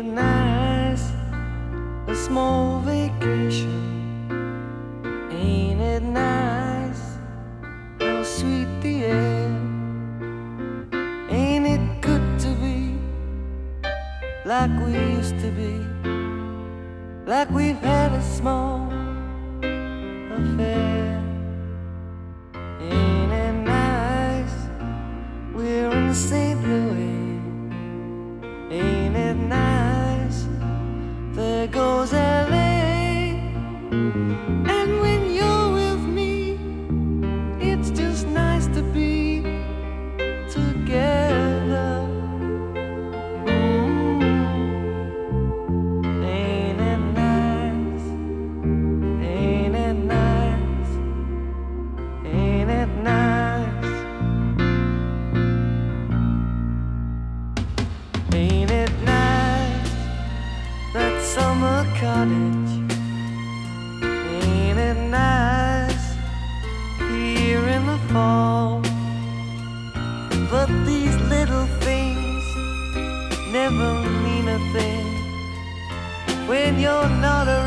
nice? A small vacation. Ain't it nice? How sweet the air. Ain't it good to be like we used to be? Like we've had a small affair. Ain't it nice? We're in St. Louis. Ain't it nice? There goes LA. And when you're with me, it's just nice to be together. Ain't it nice? Ain't it nice? Ain't it nice? Ain't it nice, that summer cottage? Ain't it nice, here in the fall? But these little things never mean a thing when you're not around.